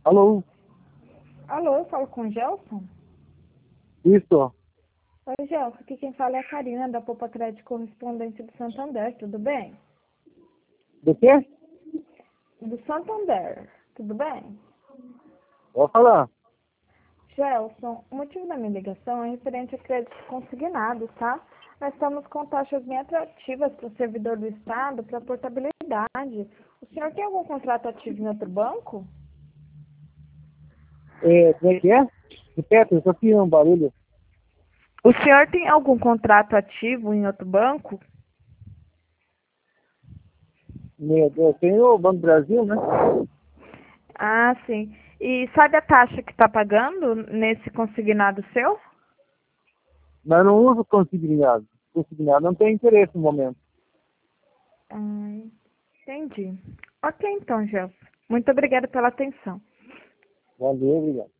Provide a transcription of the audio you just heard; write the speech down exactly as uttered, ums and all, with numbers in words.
Alô? Alô, eu falo com o Gelson? Isso. Oi, Gelson, aqui quem fala é a Karina, da Poupa Crédito Correspondente do Santander, tudo bem? Do quê? Do Santander, tudo bem? Vou falar. Gelson, o motivo da minha ligação é referente a créditos consignados, tá? Nós estamos com taxas bem atrativas para o servidor do Estado para portabilidade. O senhor tem algum contrato ativo em outro banco? É, como é que é? Repete, eu só fiz um barulho. O senhor tem algum contrato ativo em outro banco? Meu Deus, tem o Banco do Brasil, né? Ah, sim. E sabe a taxa que está pagando nesse consignado seu? Mas eu não uso consignado. Consignado não tem interesse no momento. Ah, entendi. Ok, então, Gelson. Muito obrigada pela atenção. Valeu, obrigado.